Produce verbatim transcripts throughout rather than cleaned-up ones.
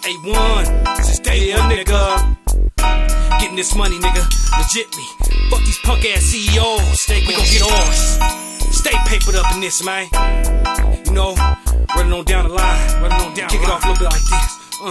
A one, since day a nigga. Getting this money, nigga, legit me. Fuck these punk ass C E Os, they we gon' get ours. Stay papered up in this, man. You know, running on down the line, running on down. Kick it off a little bit like this. Uh.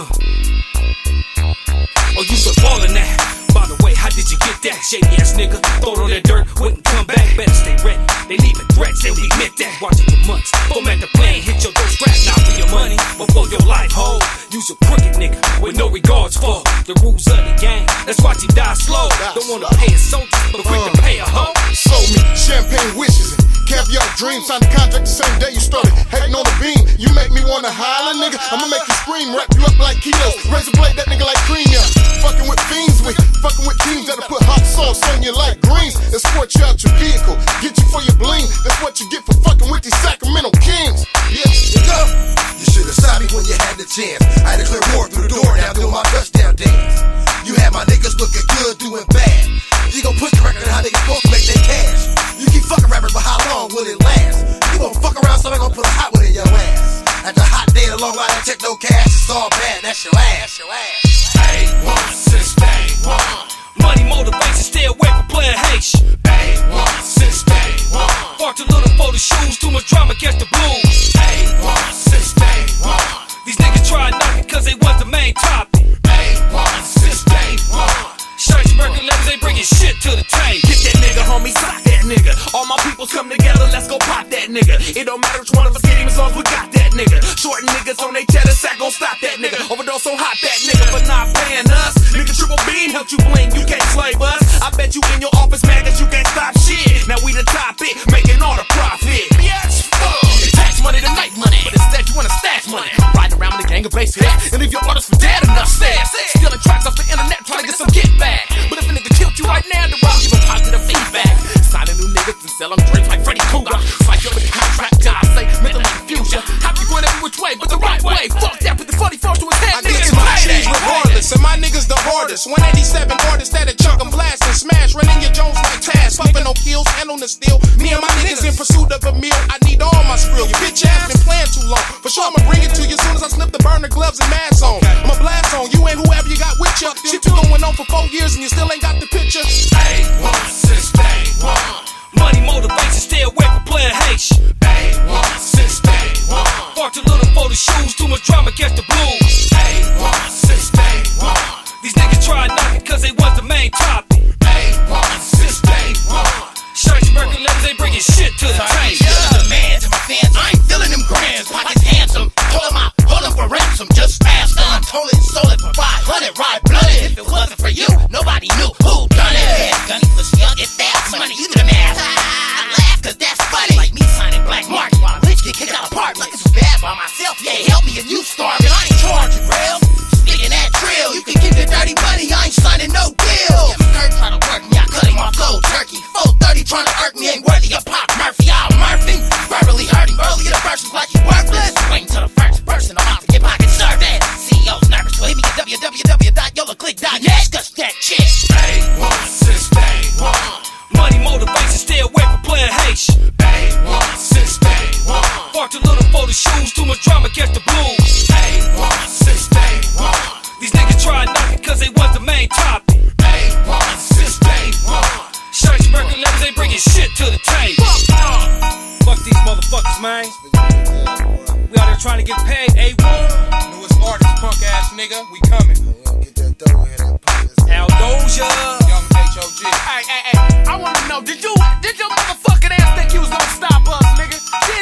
Oh, you so ballin' that. By the way, how did you get that? Shady ass nigga, throw all that dirt, wouldn't come back. Better stay ready. They leaving threats, they we admit that. Watch it for months. Format the plane, hit your door strap, not for your money, but for your life, ho. Use a crooked nigga with no regards for the rules of the game. Let's watch him die slow. Don't wanna pay a soldier, but quick to pay a hoe. Sold me champagne wishes and caviar dreams. Signed the contract the same day you started hating on the beam. You make me wanna holler, nigga. I'ma make you scream, wrap you up like kilos. Razor blade that nigga like cream, yeah. Fucking with fiends, we fucking with teams that'll put hot sauce on you like greens. Escort you out your vehicle, get you for your bling. That's what you get for fucking with these Sacramento Kings. Yeah, nigga. You should've stopped me when you had the chance. I had to clear more through the door, now doing my touchdown dance. You had my niggas looking good, doing bad. You gon' push the record how niggas supposed to make their cash. You keep fucking rappers, but how long will it last? You gon' fuck around, somebody gon' put a hot one in your ass. After a hot day, a long line, I check no cash, it's all bad, that's your ass. Your ass. A one since day one. Money motivation, stay away from playing Haitian. A one since day one. Far too little for the shoes, too much drama, catch the blues. A one since day one. These niggas try knocking cause they was the main topic. A one since day one. Shirts, record labels, they bringing shit to the table. Get that nigga, homie, sock that nigga. All my peoples come together, let's go pop that nigga. It don't matter which one of us get him as long as we got that nigga. Short niggas on they cheddar sack gon' stop that nigga. Overdose on hot that nigga for not paying us. Nigga triple bean helped you blink, you can't slave us. I bet you in your office mad cause you can't stop shit. Now we the top it, making all the profit. Bitch, fuck. It tax money to make money, but instead you wanna stash money. Riding around with a gang of base hits and leave your orders for dead enough said. Stealing tracks off the internet trying to get some get back. But if a nigga killed you right now, the rock give him positive feedback. Signing new niggas and selling drinks like Freddy Krueger. Like yo with the contract guy, say mental confusion. How you going every which way, but the right way? Fuck that, put the funny force to his head. I niggas my cheese regardless, and my niggas the hardest. one eighty-seven artists that a chunk and blast and smash. Running your Jones like Taz, puffin' on kills and on the steel. Me and my niggas in pursuit of a meal. I need all my skrill. Your bitch ass been playing too long. For sure I'ma bring it to you as soon as I slip the burner gloves and mask on. I'ma blast on you and whoever you got with you. Shit been going on for four years and you still ain't got the picture. A one since day one. Money motivation, stay away from playing Haitian. A one since day one. Far too little for the shoes, too much drama, catch the blues. A one since day one. These niggas try knocking cause they was the main topic. A one since day one. Shirts, record labels, they bringing shit to the table. Yeah, man, to my fans, I ain't feeling them grands. Pockets handsome, hold them out, hold them for ransom. Just ask them, I told it, sold it for five hundred, ride blooded. If it wasn't for you, nobody knew who done it. Yeah, Gunny was young, if that's money, you do the math. I laugh cause that's funny. Like me signing black market while a bitch get kicked out of apartment. Like this was bad by myself, yeah, help me if you starving. I ain't charging rail. Speaking that drill, you can keep the dirty money, I ain't signing no deal. Yeah, Kurt trying to work me, I cut him off cold turkey. four thirty trying to irk me, ain't worthy of Pop Murphy. I'll Murphy, verbally hurting earlier the verses like you worthless. Waiting till the first person, I'm out to get pocket served at. C E O's nervous, so hit me at w w w dot yola click dot net. Discuss that shit. A one since day one. Money motivation, stay away from playing Haitian. A one since day one. Far too little for the shoes, too much drama, catch the blues. A one since day one. These niggas try knocking cause they was the main topic. A one since day one. Shirts, record labels, they bringing shit to the table. Fuck these motherfuckers, man. We out there trying to get paid. A one. Newest artist, punk ass nigga, we coming. Get that dough in that Al Doja. Young H O G. Hey, hey, hey, I wanna know, did you, did your motherfucking ass think you was gonna stop us, nigga?